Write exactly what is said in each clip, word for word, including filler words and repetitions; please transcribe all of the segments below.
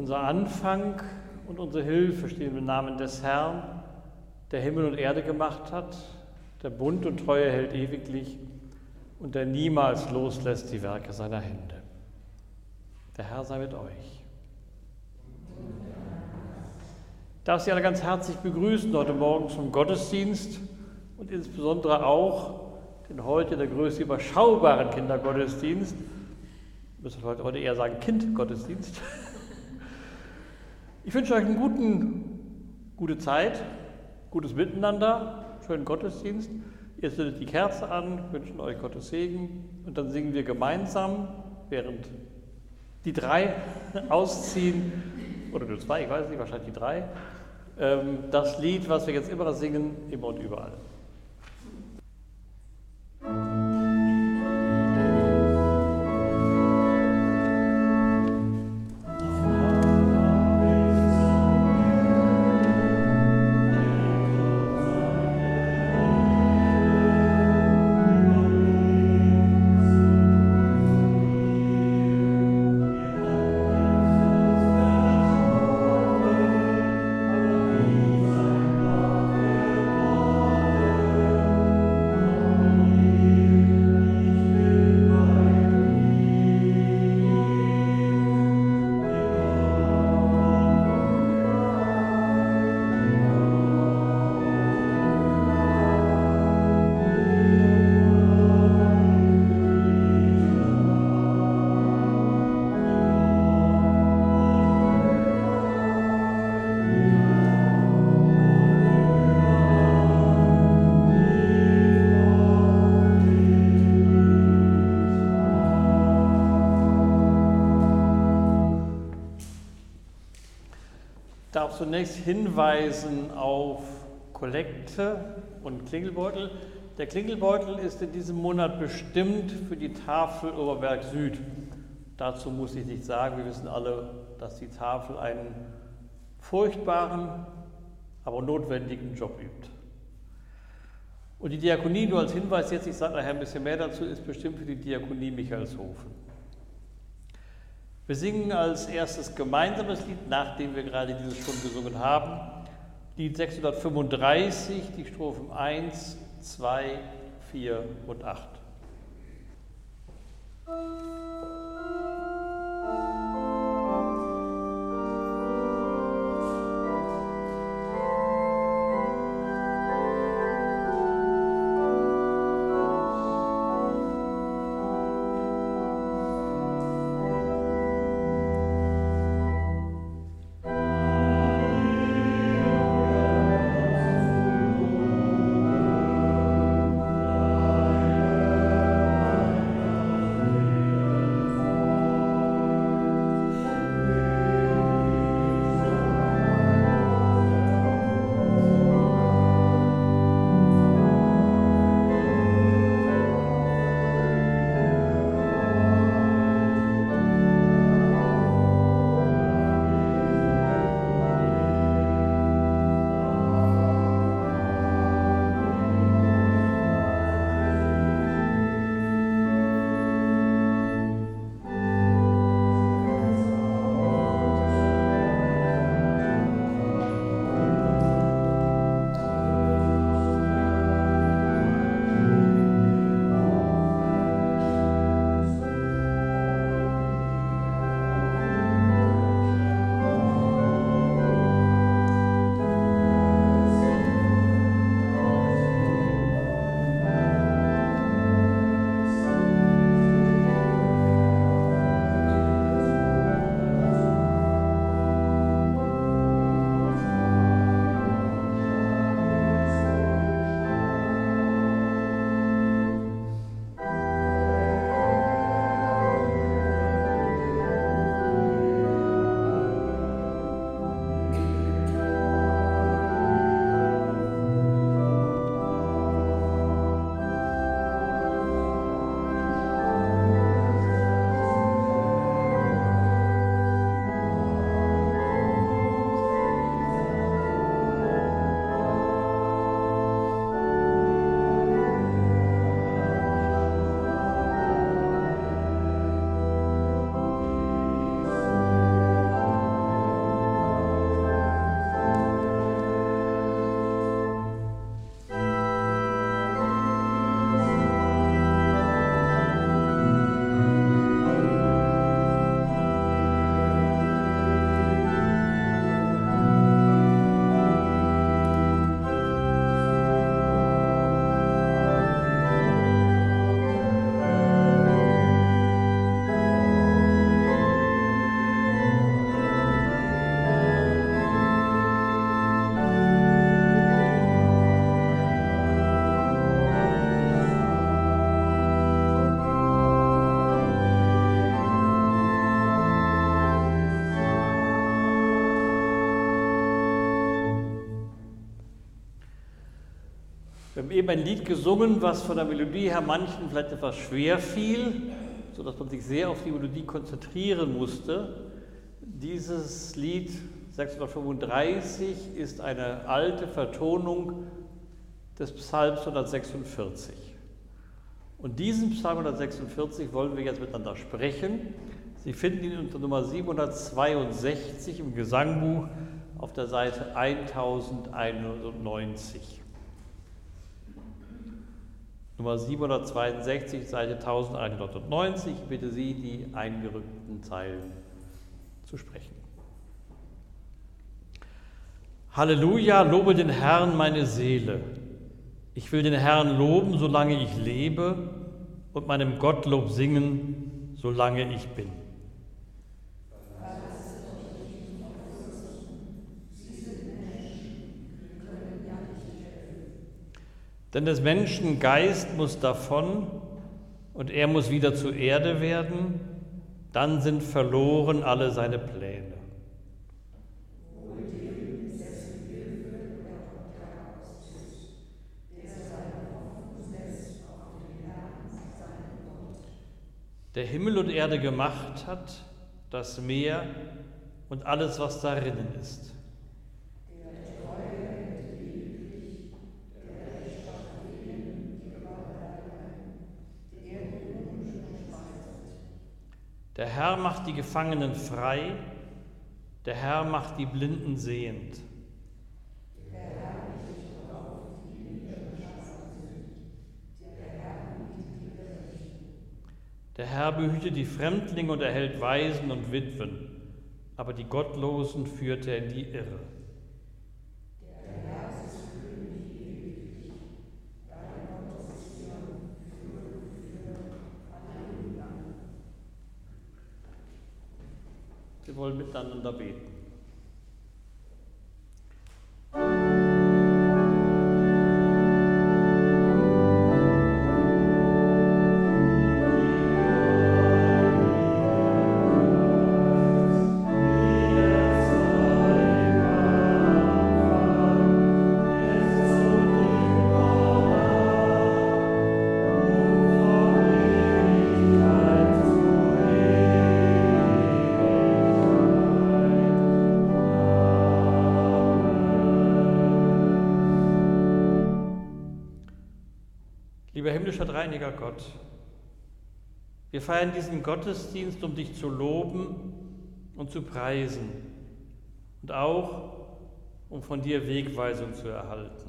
Unser Anfang und unsere Hilfe stehen im Namen des Herrn, der Himmel und Erde gemacht hat, der Bund und Treue hält ewiglich und der niemals loslässt die Werke seiner Hände. Der Herr sei mit euch. Ich darf Sie alle ganz herzlich begrüßen heute Morgen zum Gottesdienst und insbesondere auch den heute der größte überschaubaren Kindergottesdienst. Ich müsste heute, heute eher sagen Kindgottesdienst. Ich wünsche euch eine guten, gute Zeit, gutes Miteinander, schönen Gottesdienst. Ihr zündet die Kerze an, wünschen euch Gottes Segen und dann singen wir gemeinsam, während die drei ausziehen, oder nur zwei, ich weiß nicht, wahrscheinlich die drei, das Lied, was wir jetzt immer singen, immer und überall. Ich darf zunächst hinweisen auf Kollekte und Klingelbeutel. Der Klingelbeutel ist in diesem Monat bestimmt für die Tafel Oberberg Süd. Dazu muss ich nichts sagen, wir wissen alle, dass die Tafel einen furchtbaren, aber notwendigen Job übt. Und die Diakonie, nur als Hinweis jetzt, ich sage nachher ein bisschen mehr dazu, ist bestimmt für die Diakonie Michaelshofen. Wir singen als erstes gemeinsames Lied, nachdem wir gerade dieses schon gesungen haben, Lied sechshundertfünfunddreißig, die Strophen eins, zwei, vier und acht. Amen. Wir haben eben ein Lied gesungen, was von der Melodie her manchen vielleicht etwas schwer fiel, sodass man sich sehr auf die Melodie konzentrieren musste. Dieses Lied sechshundertfünfunddreißig ist eine alte Vertonung des Psalms hundertsechsundvierzig. Und diesen Psalm hundertsechsundvierzig wollen wir jetzt miteinander sprechen. Sie finden ihn unter Nummer siebenhundertzweiundsechzig im Gesangbuch auf der Seite eintausendeinhundertneunzig. Nummer siebenhundertzweiundsechzig, Seite eintausendeinhundertneunzig. Ich bitte Sie, die eingerückten Zeilen zu sprechen. Halleluja, lobe den Herrn, meine Seele. Ich will den Herrn loben, solange ich lebe, und meinem Gottlob singen, solange ich bin. Denn des Menschen Geist muss davon und er muss wieder zur Erde werden, dann sind verloren alle seine Pläne. Der Himmel und Erde gemacht hat, das Meer und alles, was darinnen ist. Der Herr macht die Gefangenen frei, der Herr macht die Blinden sehend. Der Herr behütet die Fremdlinge und erhält Waisen und Witwen, aber die Gottlosen führt er in die Irre. Wir wollen miteinander beten. Lieber himmlischer dreieiniger Gott, wir feiern diesen Gottesdienst, um dich zu loben und zu preisen und auch, um von dir Wegweisung zu erhalten.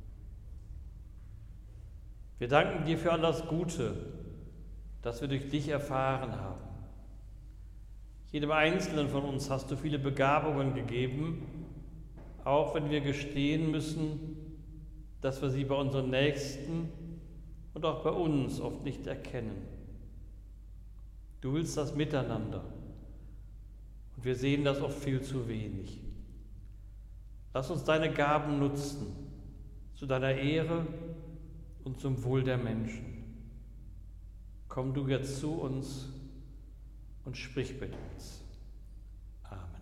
Wir danken dir für all das Gute, das wir durch dich erfahren haben. Jedem Einzelnen von uns hast du viele Begabungen gegeben, auch wenn wir gestehen müssen, dass wir sie bei unseren Nächsten und auch bei uns oft nicht erkennen. Du willst das Miteinander und wir sehen das oft viel zu wenig. Lass uns deine Gaben nutzen, zu deiner Ehre und zum Wohl der Menschen. Komm du jetzt zu uns und sprich mit uns. Amen.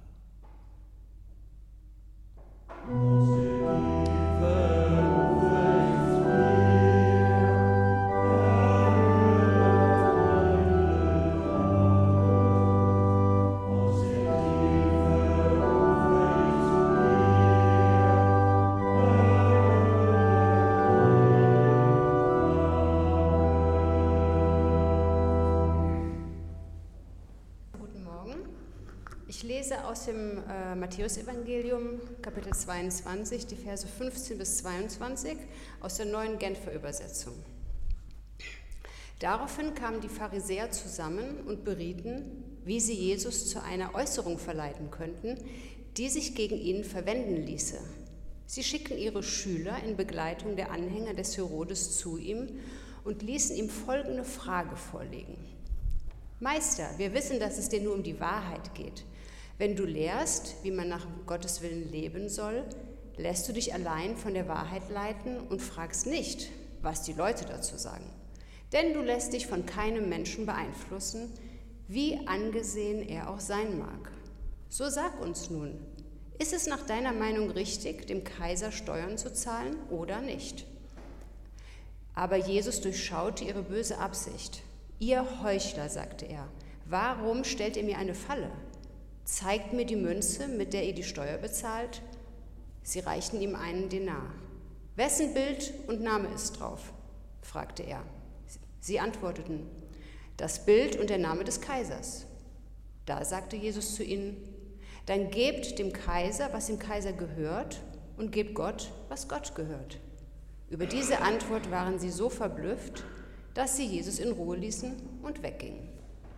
Ich lese aus dem äh, Matthäusevangelium, Kapitel zweiundzwanzig, die Verse fünfzehn bis zweiundzwanzig aus der neuen Genfer Übersetzung. Daraufhin kamen die Pharisäer zusammen und berieten, wie sie Jesus zu einer Äußerung verleiten könnten, die sich gegen ihn verwenden ließe. Sie schickten ihre Schüler in Begleitung der Anhänger des Herodes zu ihm und ließen ihm folgende Frage vorlegen. Meister, wir wissen, dass es dir nur um die Wahrheit geht. Wenn du lehrst, wie man nach Gottes Willen leben soll, lässt du dich allein von der Wahrheit leiten und fragst nicht, was die Leute dazu sagen. Denn du lässt dich von keinem Menschen beeinflussen, wie angesehen er auch sein mag. So sag uns nun, ist es nach deiner Meinung richtig, dem Kaiser Steuern zu zahlen oder nicht? Aber Jesus durchschaute ihre böse Absicht. Ihr Heuchler, sagte er, warum stellt ihr mir eine Falle? Zeigt mir die Münze, mit der ihr die Steuer bezahlt. Sie reichten ihm einen Denar. Wessen Bild und Name ist drauf? Fragte er. Sie antworteten, das Bild und der Name des Kaisers. Da sagte Jesus zu ihnen, dann gebt dem Kaiser, was dem Kaiser gehört, und gebt Gott, was Gott gehört. Über diese Antwort waren sie so verblüfft, dass sie Jesus in Ruhe ließen und weggingen.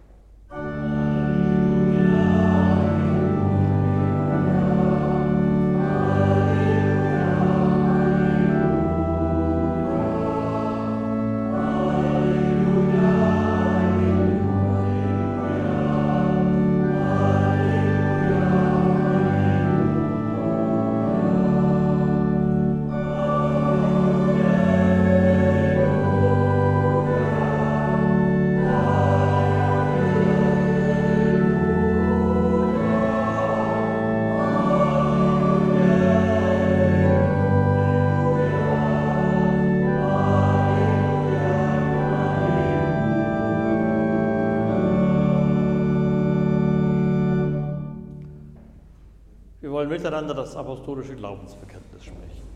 Wir wollen miteinander das apostolische Glaubensbekenntnis sprechen.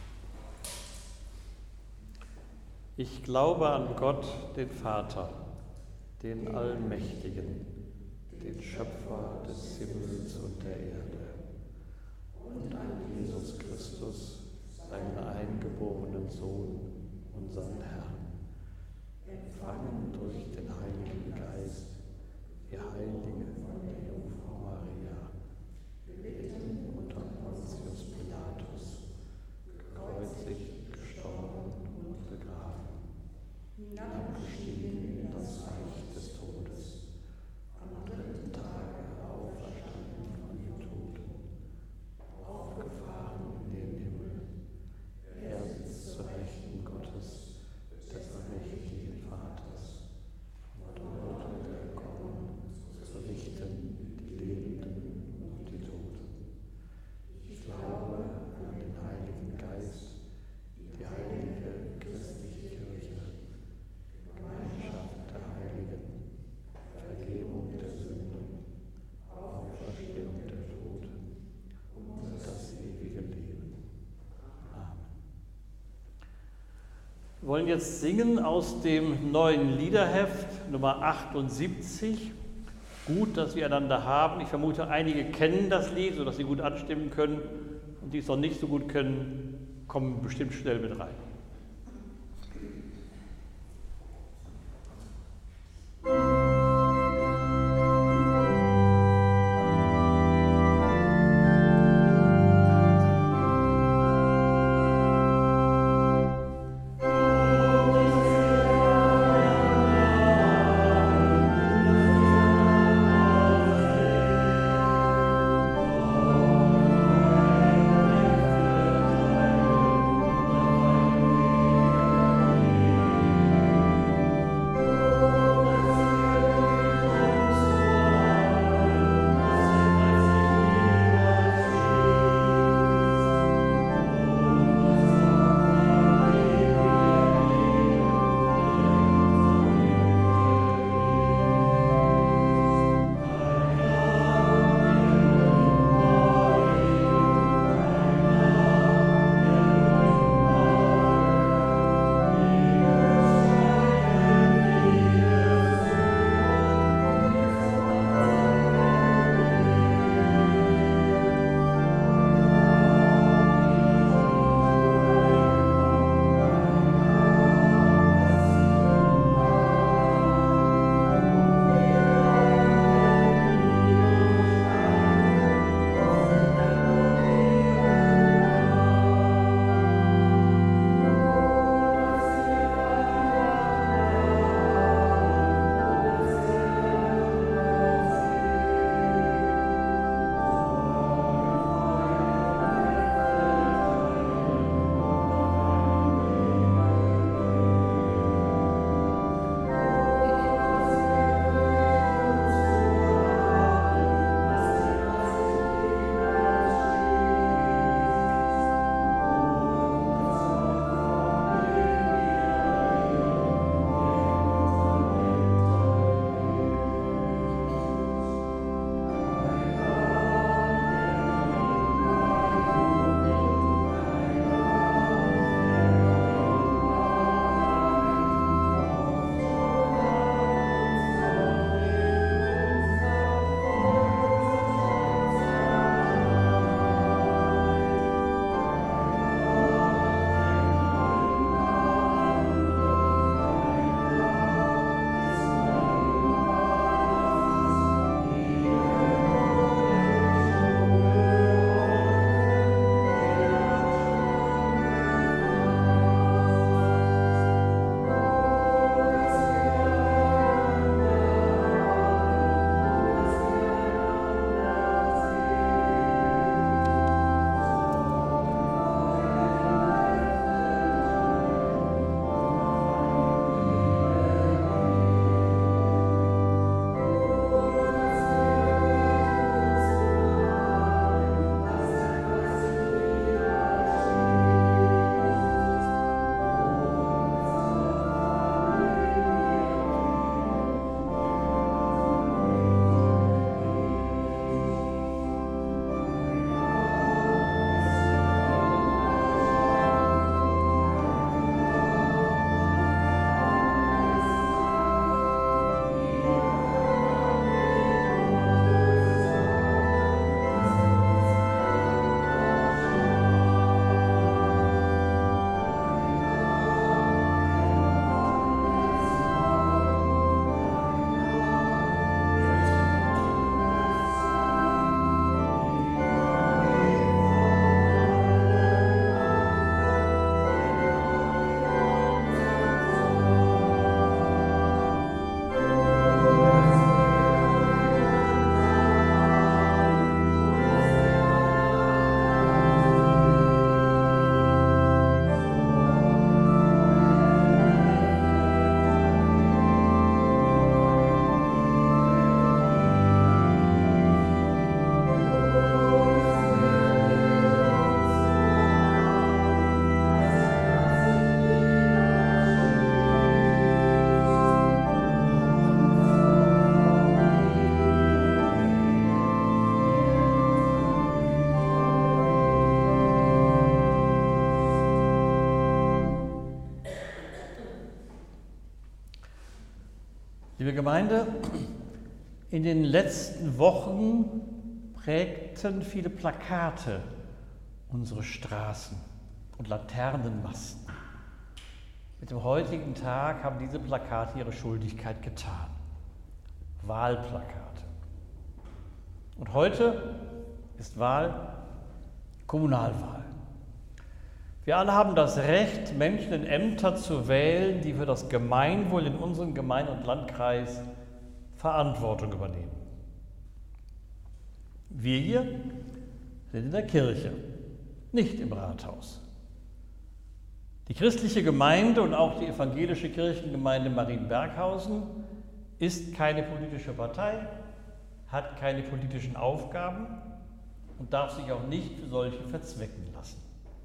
Ich glaube an Gott, den Vater, den Allmächtigen, den Schöpfer des Himmels und der Erde, und an Jesus Christus, seinen eingeborenen Sohn, unseren Herrn, empfangen durch den Heiligen Geist, die Heilige von der Jungfrau Maria, gelitten unter Pontius Pilatus, gekreuzigt, gestorben und begraben, hinabgestiegen in das Reich des Todes, am dritten Tage auferstanden von den Toten, aufgefahren in den Himmel. Er sitzt zur Rechten Gottes, des allmächtigen Vaters, von dort wird er kommen, zu richten die Lebenden und die Toten. Ich glaube an den Heiligen Geist, die heilige christliche Kirche, Gemeinschaft der Heiligen, Vergebung der Sünden, Auferstehung der Toten und das ewige Leben. Amen. Wir wollen jetzt singen aus dem neuen Liederheft Nummer achtundsiebzig. Gut, dass wir einander haben. Ich vermute, einige kennen das Lied, sodass sie gut anstimmen können. Und die es noch nicht so gut können, kommen bestimmt schnell mit rein. Amen. Liebe Gemeinde, in den letzten Wochen prägten viele Plakate unsere Straßen und Laternenmasten. Mit dem heutigen Tag haben diese Plakate ihre Schuldigkeit getan. Wahlplakate. Und heute ist Wahl, Kommunalwahl. Wir alle haben das Recht, Menschen in Ämter zu wählen, die für das Gemeinwohl in unserem Gemeinde- und Landkreis Verantwortung übernehmen. Wir hier sind in der Kirche, nicht im Rathaus. Die christliche Gemeinde und auch die evangelische Kirchengemeinde Marienberghausen ist keine politische Partei, hat keine politischen Aufgaben und darf sich auch nicht für solche verzwecken lassen.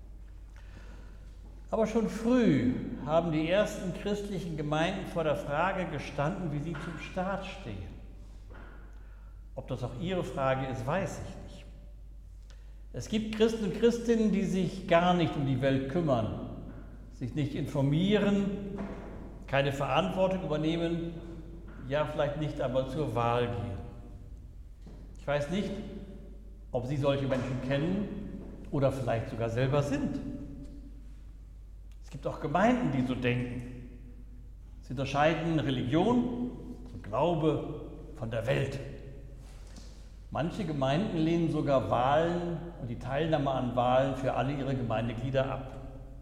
Aber schon früh haben die ersten christlichen Gemeinden vor der Frage gestanden, wie sie zum Staat stehen. Ob das auch ihre Frage ist, weiß ich nicht. Es gibt Christen und Christinnen, die sich gar nicht um die Welt kümmern, sich nicht informieren, keine Verantwortung übernehmen, ja vielleicht nicht einmal zur Wahl gehen. Ich weiß nicht, ob Sie solche Menschen kennen oder vielleicht sogar selber sind. Es gibt auch Gemeinden, die so denken. Sie unterscheiden Religion und Glaube von der Welt. Manche Gemeinden lehnen sogar Wahlen und die Teilnahme an Wahlen für alle ihre Gemeindeglieder ab.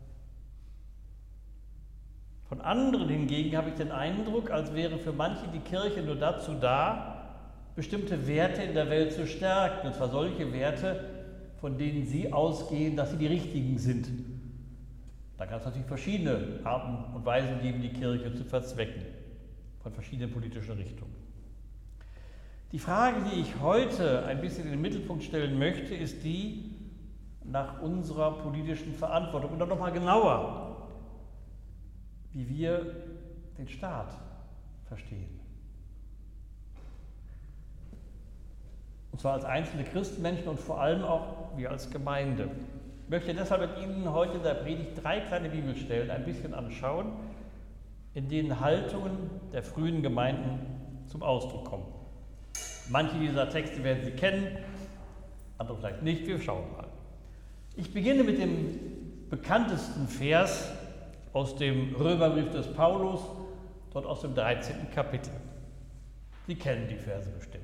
Von anderen hingegen habe ich den Eindruck, als wäre für manche die Kirche nur dazu da, bestimmte Werte in der Welt zu stärken, und zwar solche Werte, von denen sie ausgehen, dass sie die richtigen sind. Da kann es natürlich verschiedene Arten und Weisen geben, die Kirche zu verzwecken, von verschiedenen politischen Richtungen. Die Frage, die ich heute ein bisschen in den Mittelpunkt stellen möchte, ist die nach unserer politischen Verantwortung. Und dann nochmal genauer, wie wir den Staat verstehen. Und zwar als einzelne Christenmenschen und vor allem auch wir als Gemeinde. Ich möchte deshalb mit Ihnen heute in der Predigt drei kleine Bibelstellen ein bisschen anschauen, in denen Haltungen der frühen Gemeinden zum Ausdruck kommen. Manche dieser Texte werden Sie kennen, andere vielleicht nicht. Wir schauen mal. Ich beginne mit dem bekanntesten Vers aus dem Römerbrief des Paulus, dort aus dem dreizehnten Kapitel. Sie kennen die Verse bestimmt.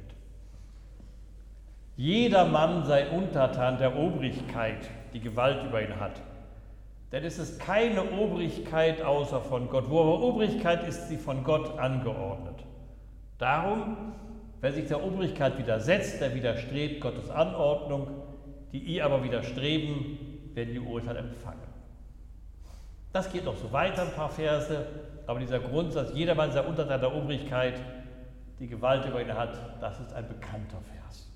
Jeder Mann sei untertan der Obrigkeit, die Gewalt über ihn hat. Denn es ist keine Obrigkeit außer von Gott. Wo aber Obrigkeit ist, sie von Gott angeordnet. Darum, wer sich der Obrigkeit widersetzt, der widerstrebt Gottes Anordnung, die ihr aber widerstreben, werden die Urteil empfangen. Das geht noch so weiter, ein paar Verse, aber dieser Grundsatz, jedermann sei untertan der Obrigkeit, die Gewalt über ihn hat, das ist ein bekannter Vers.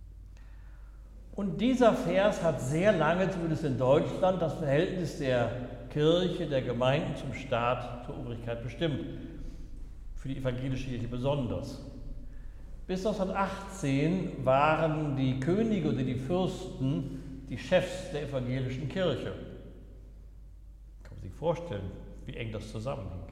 Und dieser Vers hat sehr lange, zumindest in Deutschland, das Verhältnis der Kirche, der Gemeinden zum Staat, zur Obrigkeit bestimmt. Für die evangelische Kirche besonders. Bis neunzehnhundertachtzehn waren die Könige oder die Fürsten die Chefs der evangelischen Kirche. Kann man sich vorstellen, wie eng das zusammenhing.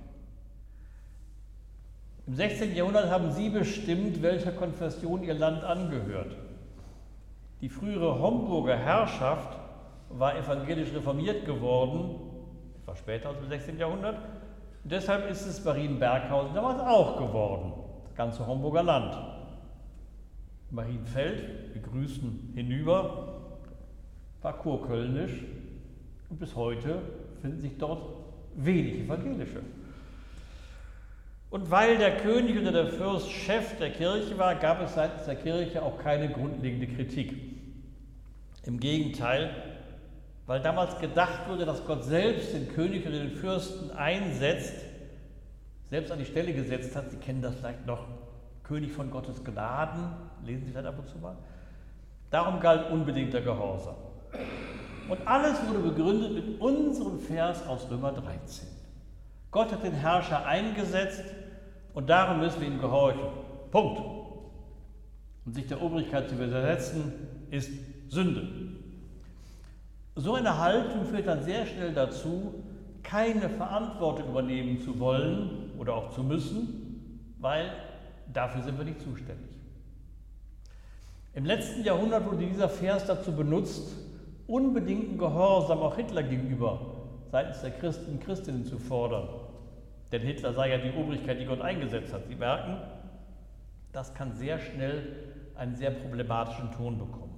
Im sechzehnten Jahrhundert haben sie bestimmt, welcher Konfession ihr Land angehört. Die frühere Homburger Herrschaft war evangelisch reformiert geworden, etwas später als im sechzehnten Jahrhundert. Und deshalb ist es Marienberghausen damals auch geworden, das ganze Homburger Land. Marienfeld, wir grüßen hinüber, war kurkölnisch und bis heute finden sich dort wenig Evangelische. Und weil der König oder der Fürst Chef der Kirche war, gab es seitens der Kirche auch keine grundlegende Kritik. Im Gegenteil, weil damals gedacht wurde, dass Gott selbst den König oder den Fürsten einsetzt, selbst an die Stelle gesetzt hat, Sie kennen das vielleicht noch, König von Gottes Gnaden, lesen Sie vielleicht ab und zu mal. Darum galt unbedingter Gehorsam. Und alles wurde begründet mit unserem Vers aus Römer dreizehn. Gott hat den Herrscher eingesetzt und darum müssen wir ihm gehorchen. Punkt. Und sich der Obrigkeit zu widersetzen, ist Sünde. So eine Haltung führt dann sehr schnell dazu, keine Verantwortung übernehmen zu wollen oder auch zu müssen weil dafür sind wir nicht zuständig. Im letzten Jahrhundert wurde dieser Vers dazu benutzt, unbedingten Gehorsam auch Hitler gegenüber seitens der Christen und Christinnen zu fordern. Denn Hitler sei ja die Obrigkeit, die Gott eingesetzt hat. Sie merken, das kann sehr schnell einen sehr problematischen Ton bekommen.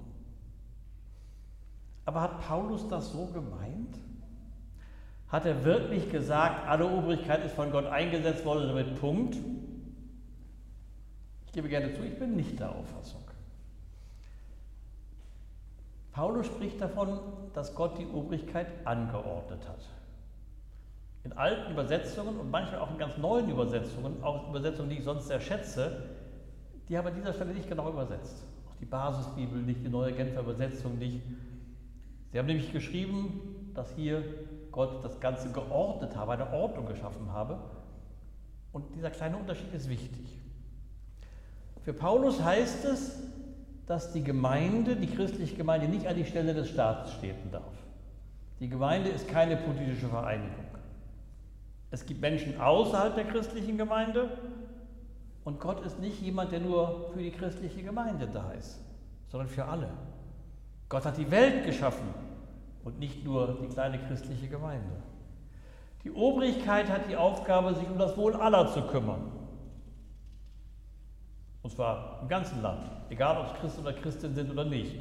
Aber hat Paulus das so gemeint? Hat er wirklich gesagt, alle Obrigkeit ist von Gott eingesetzt worden, damit Punkt? Ich gebe gerne zu, ich bin nicht der Auffassung. Paulus spricht davon, dass Gott die Obrigkeit angeordnet hat. In alten Übersetzungen und manchmal auch in ganz neuen Übersetzungen, auch Übersetzungen, die ich sonst sehr schätze, die haben an dieser Stelle nicht genau übersetzt. Auch die Basisbibel nicht, die neue Genfer Übersetzung nicht. Sie haben nämlich geschrieben, dass hier Gott das Ganze geordnet habe, eine Ordnung geschaffen habe. Und dieser kleine Unterschied ist wichtig. Für Paulus heißt es, dass die Gemeinde, die christliche Gemeinde, nicht an die Stelle des Staates treten darf. Die Gemeinde ist keine politische Vereinigung. Es gibt Menschen außerhalb der christlichen Gemeinde und Gott ist nicht jemand, der nur für die christliche Gemeinde da ist, sondern für alle. Gott hat die Welt geschaffen und nicht nur die kleine christliche Gemeinde. Die Obrigkeit hat die Aufgabe, sich um das Wohl aller zu kümmern. Und zwar im ganzen Land, egal ob es Christen oder Christinnen sind oder nicht.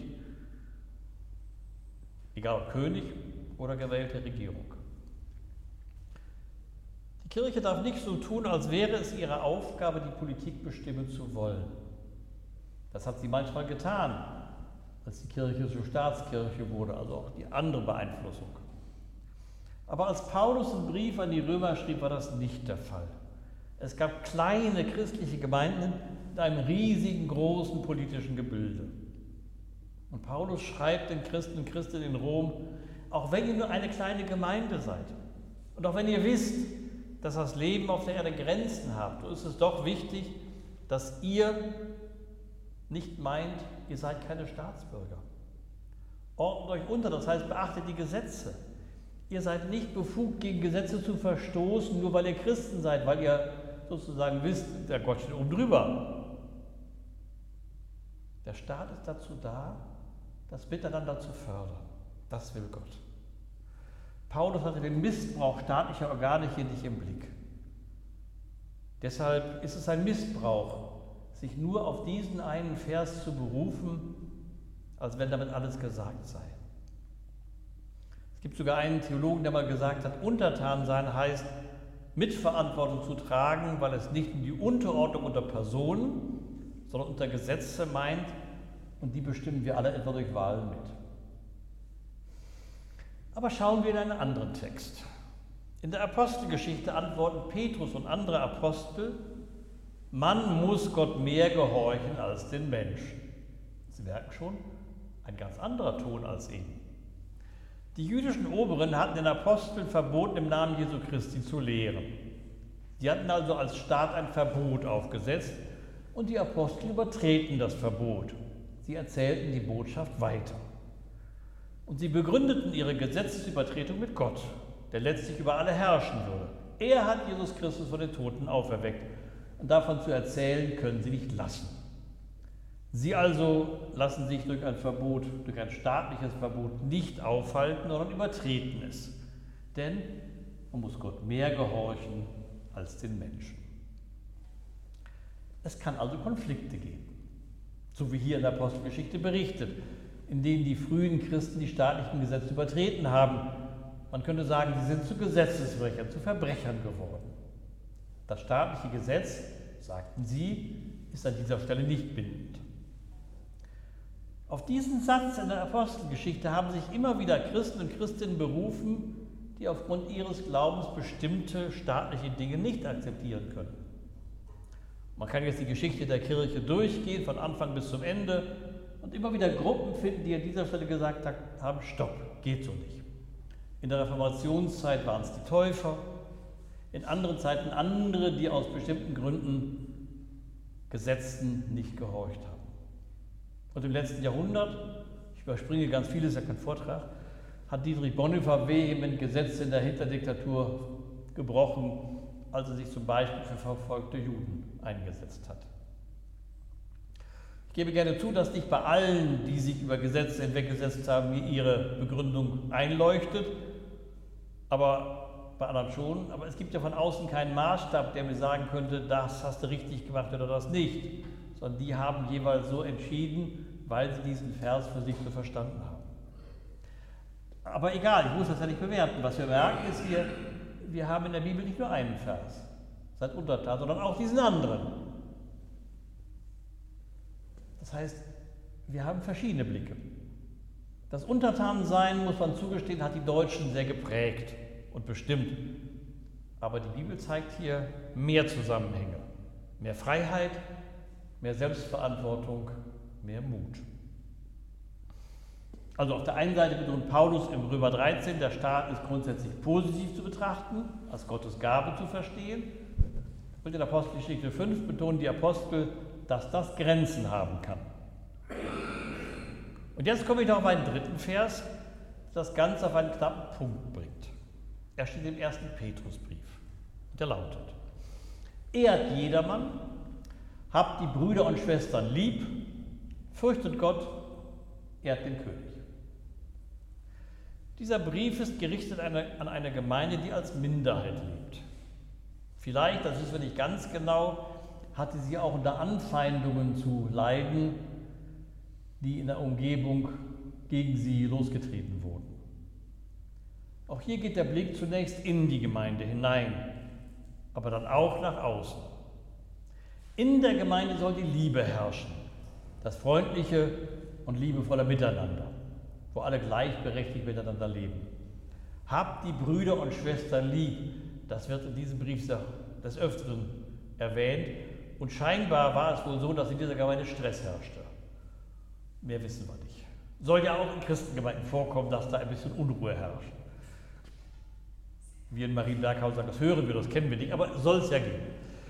Egal ob König oder gewählte Regierung. Die Kirche darf nicht so tun, als wäre es ihre Aufgabe, die Politik bestimmen zu wollen. Das hat sie manchmal getan, als die Kirche zur Staatskirche wurde, also auch die andere Beeinflussung. Aber als Paulus einen Brief an die Römer schrieb, war das nicht der Fall. Es gab kleine christliche Gemeinden mit einem riesigen, großen politischen Gebilde. Und Paulus schreibt den Christen und Christinnen in Rom, auch wenn ihr nur eine kleine Gemeinde seid und auch wenn ihr wisst, dass das Leben auf der Erde Grenzen hat, so ist es doch wichtig, dass ihr nicht meint, ihr seid keine Staatsbürger. Ordnet euch unter, das heißt, beachtet die Gesetze. Ihr seid nicht befugt, gegen Gesetze zu verstoßen, nur weil ihr Christen seid, weil ihr sozusagen wisst, der Gott steht oben drüber. Der Staat ist dazu da, das Miteinander zu fördern. Das will Gott. Paulus hatte den Missbrauch staatlicher Organe hier nicht im Blick. Deshalb ist es ein Missbrauch, sich nur auf diesen einen Vers zu berufen, als wenn damit alles gesagt sei. Es gibt sogar einen Theologen, der mal gesagt hat, untertan sein heißt, Mitverantwortung zu tragen, weil es nicht um die Unterordnung unter Personen, sondern unter Gesetze meint, und die bestimmen wir alle etwa durch Wahlen mit. Aber schauen wir in einen anderen Text. In der Apostelgeschichte antworten Petrus und andere Apostel, man muss Gott mehr gehorchen als den Menschen. Sie merken schon, ein ganz anderer Ton als eben. Die jüdischen Oberen hatten den Aposteln verboten, im Namen Jesu Christi zu lehren. Sie hatten also als Staat ein Verbot aufgesetzt und die Apostel übertreten das Verbot. Sie erzählten die Botschaft weiter. Und sie begründeten ihre Gesetzesübertretung mit Gott, der letztlich über alle herrschen würde. Er hat Jesus Christus von den Toten auferweckt. Und davon zu erzählen, können sie nicht lassen. Sie also lassen sich durch ein Verbot, durch ein staatliches Verbot nicht aufhalten, sondern übertreten es. Denn man muss Gott mehr gehorchen als den Menschen. Es kann also Konflikte geben, so wie hier in der Apostelgeschichte berichtet, in denen die frühen Christen die staatlichen Gesetze übertreten haben. Man könnte sagen, sie sind zu Gesetzesbrechern, zu Verbrechern geworden. Das staatliche Gesetz, sagten sie, ist an dieser Stelle nicht bindend. Auf diesen Satz in der Apostelgeschichte haben sich immer wieder Christen und Christinnen berufen, die aufgrund ihres Glaubens bestimmte staatliche Dinge nicht akzeptieren können. Man kann jetzt die Geschichte der Kirche durchgehen, von Anfang bis zum Ende, und immer wieder Gruppen finden, die an dieser Stelle gesagt haben, stopp, geht so nicht. In der Reformationszeit waren es die Täufer, in anderen Zeiten andere, die aus bestimmten Gründen Gesetzen nicht gehorcht haben. Und im letzten Jahrhundert, ich überspringe ganz vieles, ja kein Vortrag, hat Dietrich Bonhoeffer vehement Gesetze in der Hitler-Diktatur gebrochen als er sich zum Beispiel für verfolgte Juden eingesetzt hat. Ich gebe gerne zu, dass nicht bei allen, die sich über Gesetze hinweggesetzt haben, mir ihre Begründung einleuchtet, aber bei anderen schon. Aber es gibt ja von außen keinen Maßstab, der mir sagen könnte, das hast du richtig gemacht oder das nicht, sondern die haben jeweils so entschieden, weil sie diesen Vers für sich so verstanden haben. Aber egal, ich muss das ja nicht bewerten. Was wir merken ist, wir, wir haben in der Bibel nicht nur einen Vers, seid untertan, sondern auch diesen anderen. Das heißt, wir haben verschiedene Blicke. Das Untertanensein, muss man zugestehen, hat die Deutschen sehr geprägt und bestimmt. Aber die Bibel zeigt hier mehr Zusammenhänge, mehr Freiheit, mehr Selbstverantwortung, mehr Mut. Also auf der einen Seite betont Paulus im Römer dreizehn, der Staat ist grundsätzlich positiv zu betrachten, als Gottes Gabe zu verstehen. Und in Apostelgeschichte fünf betonen die Apostel, dass das Grenzen haben kann. Und jetzt komme ich noch auf einen dritten Vers, der das Ganze auf einen knappen Punkt bringt. Er steht im ersten Petrusbrief. Der lautet: Ehrt jedermann, habt die Brüder und Schwestern lieb, fürchtet Gott, ehrt den König. Dieser Brief ist gerichtet an eine, an eine Gemeinde, die als Minderheit lebt. Vielleicht, das wissen wir nicht ganz genau, hatte sie auch unter Anfeindungen zu leiden, die in der Umgebung gegen sie losgetreten wurden. Auch hier geht der Blick zunächst in die Gemeinde hinein, aber dann auch nach außen. In der Gemeinde soll die Liebe herrschen, das freundliche und liebevolle Miteinander, wo alle gleichberechtigt miteinander leben. Habt die Brüder und Schwestern lieb, das wird in diesem Brief des Öfteren erwähnt. Und scheinbar war es wohl so, dass in dieser Gemeinde Stress herrschte. Mehr wissen wir nicht. Soll ja auch in Christengemeinden vorkommen, dass da ein bisschen Unruhe herrscht. Wir in Marienberghaus sagen, das hören wir, das kennen wir nicht, aber soll es ja geben.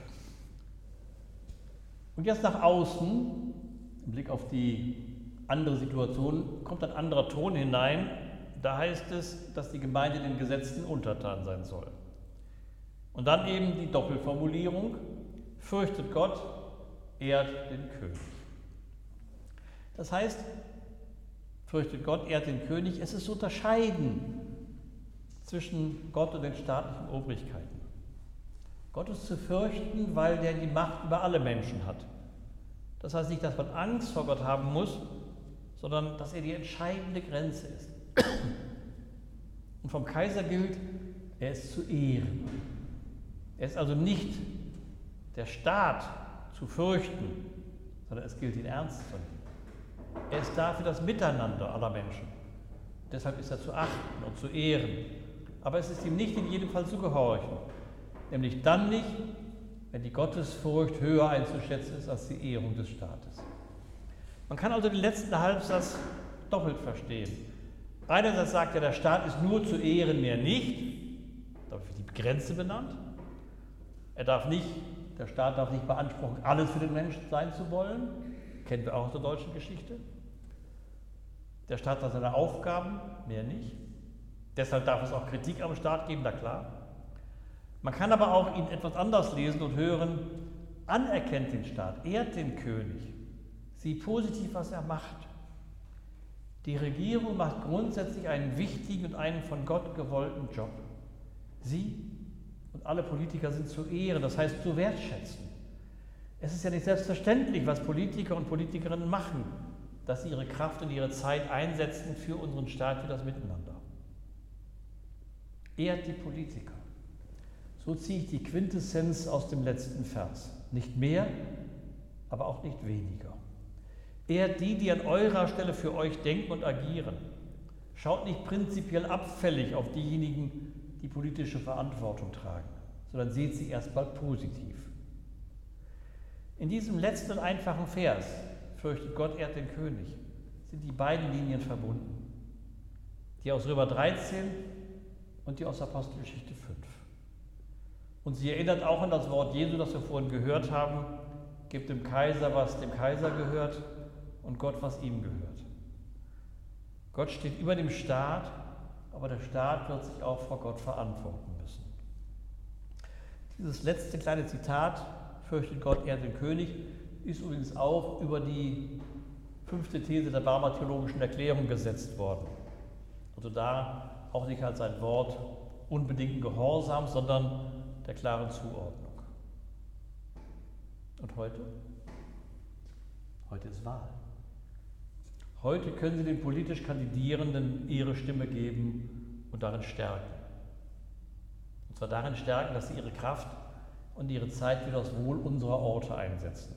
Und jetzt nach außen, im Blick auf die andere Situation, kommt ein anderer Ton hinein. Da heißt es, dass die Gemeinde den Gesetzen untertan sein soll. Und dann eben die Doppelformulierung: Fürchtet Gott, ehrt den König. Das heißt, fürchtet Gott, ehrt den König. Es ist zu unterscheiden zwischen Gott und den staatlichen Obrigkeiten. Gott ist zu fürchten, weil der die Macht über alle Menschen hat. Das heißt nicht, dass man Angst vor Gott haben muss, sondern dass er die entscheidende Grenze ist. Und vom Kaiser gilt, er ist zu ehren. Er ist also nicht der Staat zu fürchten, sondern es gilt, ihn ernst zu nehmen. Er ist da für das Miteinander aller Menschen. Deshalb ist er zu achten und zu ehren. Aber es ist ihm nicht in jedem Fall zu gehorchen. Nämlich dann nicht, wenn die Gottesfurcht höher einzuschätzen ist als die Ehrung des Staates. Man kann also den letzten Halbsatz doppelt verstehen. Einerseits sagt er, der Staat ist nur zu ehren, mehr nicht. Da wird die Grenze benannt. Er darf nicht, der Staat darf nicht beanspruchen, alles für den Menschen sein zu wollen. Kennen wir auch aus der deutschen Geschichte. Der Staat hat seine Aufgaben, mehr nicht. Deshalb darf es auch Kritik am Staat geben, na klar. Man kann aber auch ihn etwas anders lesen und hören: Anerkennt den Staat, ehrt den König, sieht positiv, was er macht. Die Regierung macht grundsätzlich einen wichtigen und einen von Gott gewollten Job. Sie und alle Politiker sind zu ehren, das heißt zu wertschätzen. Es ist ja nicht selbstverständlich, was Politiker und Politikerinnen machen, dass sie ihre Kraft und ihre Zeit einsetzen für unseren Staat, für das Miteinander. Ehrt die Politiker. So ziehe ich die Quintessenz aus dem letzten Vers. Nicht mehr, aber auch nicht weniger. Ehrt die, die an eurer Stelle für euch denken und agieren. Schaut nicht prinzipiell abfällig auf diejenigen, die politische Verantwortung tragen, sondern seht sie erstmal positiv. In diesem letzten und einfachen Vers, fürchtet Gott, ehrt den König, sind die beiden Linien verbunden. Die aus Römer dreizehn und die aus Apostelgeschichte fünf. Und sie erinnert auch an das Wort Jesu, das wir vorhin gehört haben: Gebt dem Kaiser, was dem Kaiser gehört, und Gott, was ihm gehört. Gott steht über dem Staat, aber der Staat wird sich auch vor Gott verantworten müssen. Dieses letzte kleine Zitat, fürchtet Gott, ehrt den König, ist übrigens auch über die fünfte These der Barmer Theologischen Erklärung gesetzt worden. Also da auch nicht als ein Wort unbedingten Gehorsams, sondern der klaren Zuordnung. Und heute? Heute ist Wahl. Heute können Sie den politisch Kandidierenden ihre Stimme geben und darin stärken. Und zwar darin stärken, dass sie ihre Kraft und ihre Zeit für das Wohl unserer Orte einsetzen.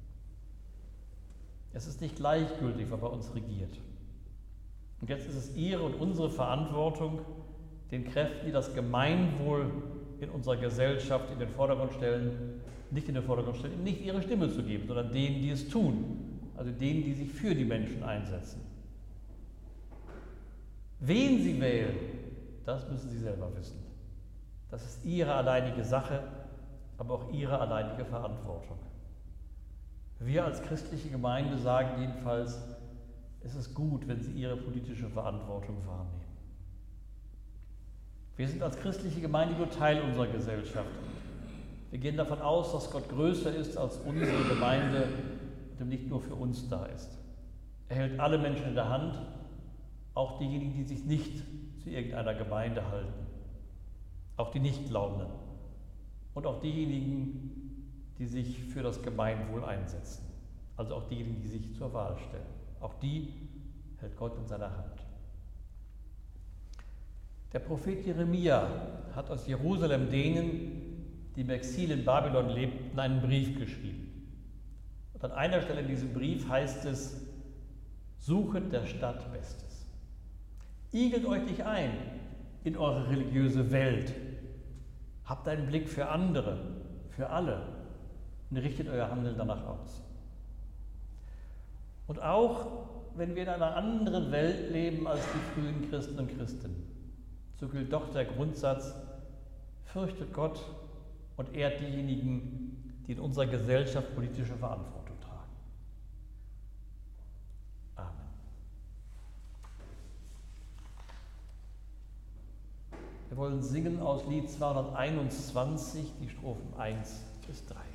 Es ist nicht gleichgültig, wer bei uns regiert. Und jetzt ist es Ihre und unsere Verantwortung, den Kräften, die das Gemeinwohl in unserer Gesellschaft in den Vordergrund stellen, nicht in den Vordergrund stellen, nicht ihre Stimme zu geben, sondern denen, die es tun, also denen, die sich für die Menschen einsetzen. Wen Sie wählen, das müssen Sie selber wissen. Das ist Ihre alleinige Sache, aber auch Ihre alleinige Verantwortung. Wir als christliche Gemeinde sagen jedenfalls, es ist gut, wenn Sie Ihre politische Verantwortung wahrnehmen. Wir sind als christliche Gemeinde nur Teil unserer Gesellschaft. Wir gehen davon aus, dass Gott größer ist als unsere Gemeinde und nicht nur für uns da ist. Er hält alle Menschen in der Hand, auch diejenigen, die sich nicht zu irgendeiner Gemeinde halten, auch die Nichtglaubenden und auch diejenigen, die sich für das Gemeinwohl einsetzen, also auch diejenigen, die sich zur Wahl stellen. Auch die hält Gott in seiner Hand. Der Prophet Jeremia hat aus Jerusalem denen, die im Exil in Babylon lebten, einen Brief geschrieben. Und an einer Stelle in diesem Brief heißt es, suchet der Stadt Bestes. Igelt euch nicht ein in eure religiöse Welt. Habt einen Blick für andere, für alle und richtet euer Handeln danach aus. Und auch wenn wir in einer anderen Welt leben als die frühen Christen und Christinnen, so gilt doch der Grundsatz, fürchtet Gott und ehrt diejenigen, die in unserer Gesellschaft politische Verantwortung tragen. Amen. Wir wollen singen aus Lied zweihunderteinundzwanzig, die Strophen eins bis drei.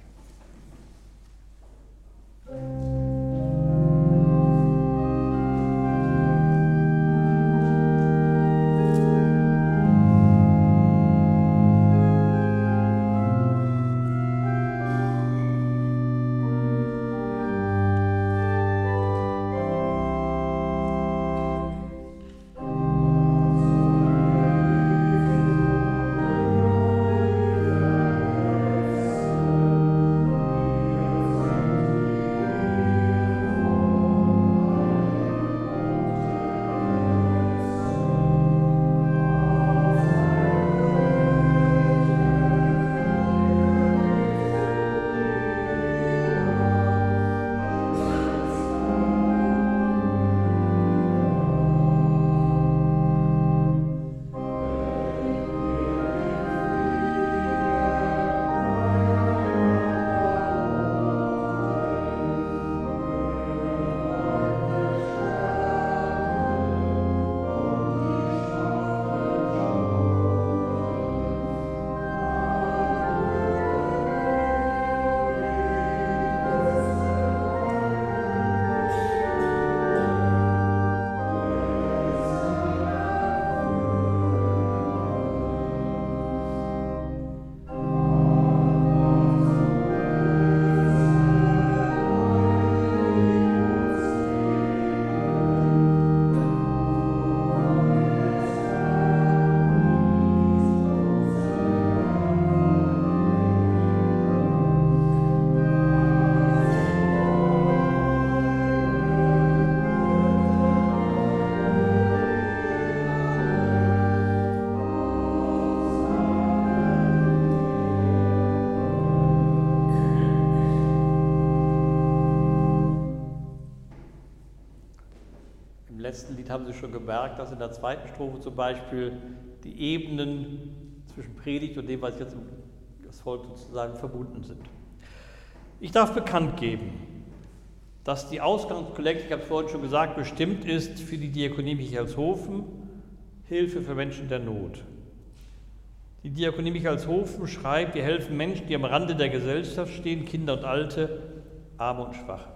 Im letzten Lied haben Sie schon gemerkt, dass in der zweiten Strophe zum Beispiel die Ebenen zwischen Predigt und dem, was jetzt das Volk sozusagen verbunden sind. Ich darf bekannt geben, dass die Ausgangskollekte, ich habe es vorhin schon gesagt, bestimmt ist für die Diakonie Michaelshofen, Hilfe für Menschen der Not. Die Diakonie Michaelshofen schreibt, wir helfen Menschen, die am Rande der Gesellschaft stehen, Kinder und Alte, Arme und Schwache.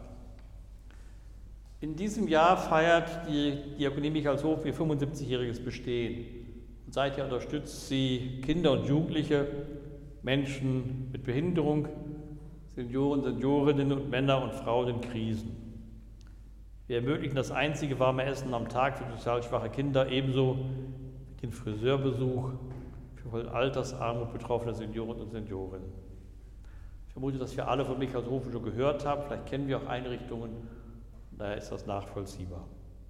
In diesem Jahr feiert die Diakonie Michaelshofen ihr fünfundsiebzigjähriges Bestehen. Und seither unterstützt sie Kinder und Jugendliche, Menschen mit Behinderung, Senioren, Seniorinnen und Männer und Frauen in Krisen. Wir ermöglichen das einzige warme Essen am Tag für sozial schwache Kinder, ebenso wie den Friseurbesuch für altersarme, betroffene Senioren und Seniorinnen. Ich vermute, dass wir alle von Michaelshofen schon gehört haben, vielleicht kennen wir auch Einrichtungen, daher ist das nachvollziehbar.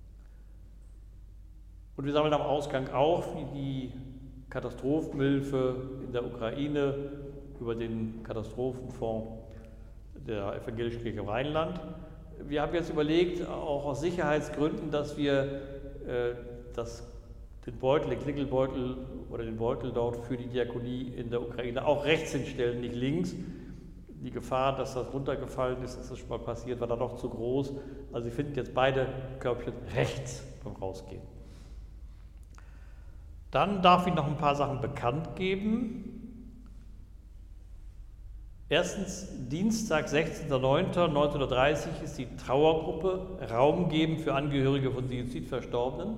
Und wir sammeln am Ausgang auch wie die Katastrophenhilfe in der Ukraine über den Katastrophenfonds der Evangelischen Kirche im Rheinland. Wir haben jetzt überlegt, auch aus Sicherheitsgründen, dass wir äh, das, den Beutel, den Klingelbeutel oder den Beutel dort für die Diakonie in der Ukraine auch rechts hinstellen, nicht links. Die Gefahr, dass das runtergefallen ist, ist das schon mal passiert, war da noch zu groß. Also Sie finden jetzt beide Körbchen rechts beim Rausgehen. Dann darf ich noch ein paar Sachen bekannt geben. Erstens, Dienstag, sechzehnter neunter neunzehn Uhr dreißig ist die Trauergruppe Raum geben für Angehörige von Suizidverstorbenen.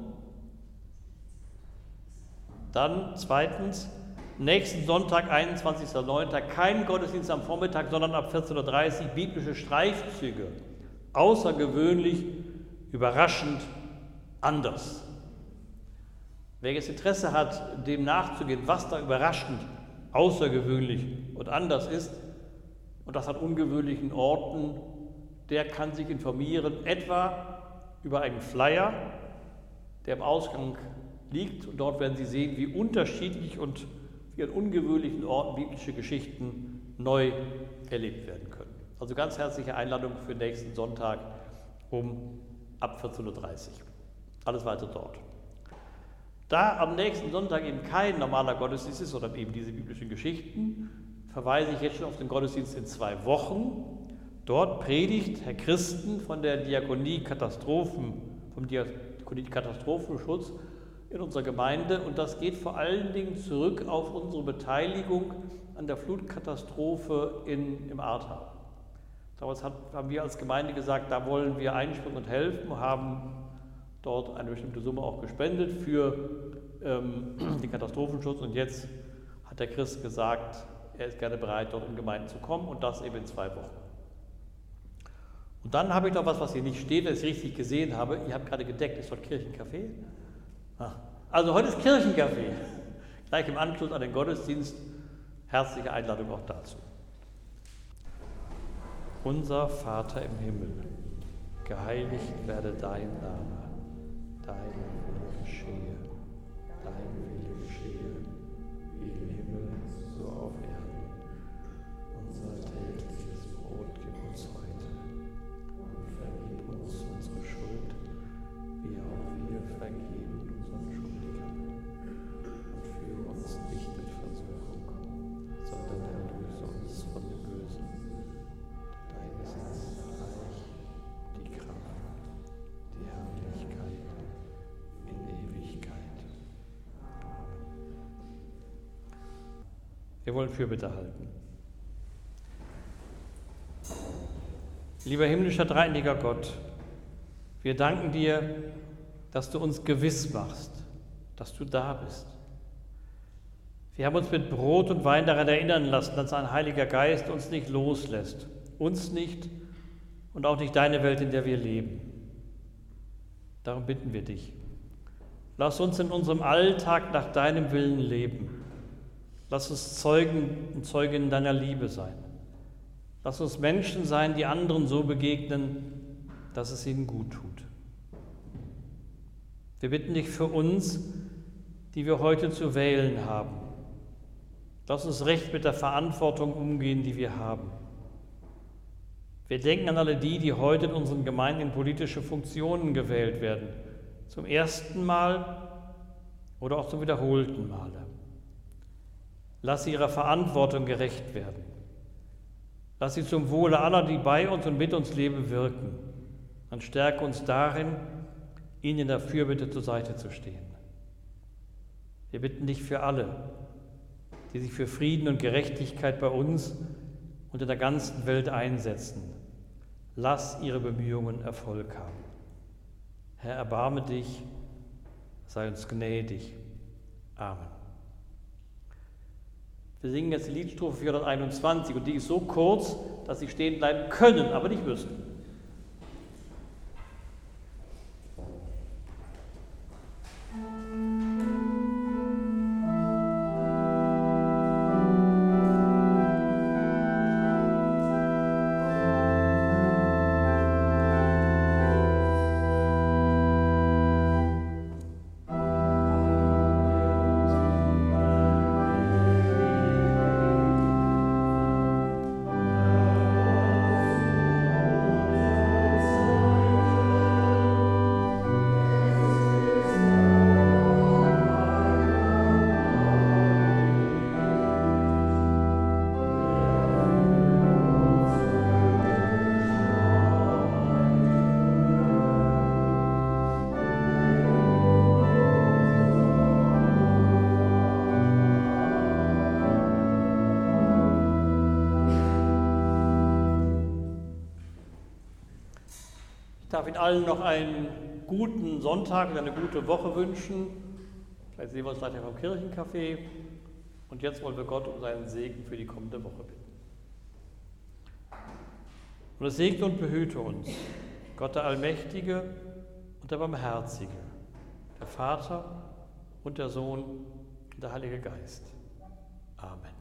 Dann zweitens, nächsten Sonntag, einundzwanzigster neunter kein Gottesdienst am Vormittag, sondern ab vierzehn Uhr dreißig biblische Streifzüge. Außergewöhnlich, überraschend, anders. Wer jetzt Interesse hat, dem nachzugehen, was da überraschend, außergewöhnlich und anders ist, und das an ungewöhnlichen Orten, der kann sich informieren, etwa über einen Flyer, der im Ausgang liegt. Und dort werden Sie sehen, wie unterschiedlich und wie an ungewöhnlichen Orten biblische Geschichten neu erlebt werden können. Also ganz herzliche Einladung für nächsten Sonntag um ab vierzehn Uhr dreißig. Alles weiter dort. Da am nächsten Sonntag eben kein normaler Gottesdienst ist, sondern eben diese biblischen Geschichten, verweise ich jetzt schon auf den Gottesdienst in zwei Wochen. Dort predigt Herr Christen von der Diakonie Katastrophen, vom Diakonie Katastrophenschutz in unserer Gemeinde, und das geht vor allen Dingen zurück auf unsere Beteiligung an der Flutkatastrophe in, im Ahrtal. Damals hat, haben wir als Gemeinde gesagt, da wollen wir einspringen und helfen, haben dort eine bestimmte Summe auch gespendet für ähm, den Katastrophenschutz, und jetzt hat der Christ gesagt, er ist gerne bereit, dort in Gemeinden zu kommen, und das eben in zwei Wochen. Und dann habe ich noch was, was hier nicht steht, wenn ich es richtig gesehen habe. Ihr habt gerade gedeckt, ist dort Kirchencafé? Ah. Also heute ist Kirchencafé. Gleich im Anschluss an den Gottesdienst. Herzliche Einladung auch dazu. Unser Vater im Himmel, geheiligt werde dein Name, dein Wille geschehe, dein Wille geschehe, wie im Himmel, so auf Erden. Unser tägliches Brot gib uns heute und vergib uns unsere Schuld, wie auch wir vergeben unseren Schuldigern. Und führe uns nicht in Versuchung, sondern erlöse uns von dem Bösen. Dein ist das Reich, die Kraft, die Herrlichkeit in Ewigkeit. Amen. Wir wollen Fürbitte halten. Lieber himmlischer, dreieiniger Gott, wir danken dir, dass du uns gewiss machst, dass du da bist. Wir haben uns mit Brot und Wein daran erinnern lassen, dass ein Heiliger Geist uns nicht loslässt, uns nicht und auch nicht deine Welt, in der wir leben. Darum bitten wir dich, lass uns in unserem Alltag nach deinem Willen leben. Lass uns Zeugen und Zeuginnen deiner Liebe sein. Lass uns Menschen sein, die anderen so begegnen, dass es ihnen gut tut. Wir bitten dich für uns, die wir heute zu wählen haben. Lass uns recht mit der Verantwortung umgehen, die wir haben. Wir denken an alle die, die heute in unseren Gemeinden in politische Funktionen gewählt werden, zum ersten Mal oder auch zum wiederholten Male. Lass sie ihrer Verantwortung gerecht werden. Lass sie zum Wohle aller, die bei uns und mit uns leben, wirken. Dann stärke uns darin, ihnen in der Fürbitte zur Seite zu stehen. Wir bitten dich für alle, die sich für Frieden und Gerechtigkeit bei uns und in der ganzen Welt einsetzen. Lass ihre Bemühungen Erfolg haben. Herr, erbarme dich, sei uns gnädig. Amen. Wir singen jetzt die Liedstrophe vierhunderteinundzwanzig und die ist so kurz, dass Sie stehen bleiben können, aber nicht müssen. Ich darf Ihnen allen noch einen guten Sonntag und eine gute Woche wünschen. Vielleicht sehen wir uns gleich vom Kirchencafé. Und jetzt wollen wir Gott um seinen Segen für die kommende Woche bitten. Und es segne und behüte uns, Gott der Allmächtige und der Barmherzige, der Vater und der Sohn und der Heilige Geist. Amen.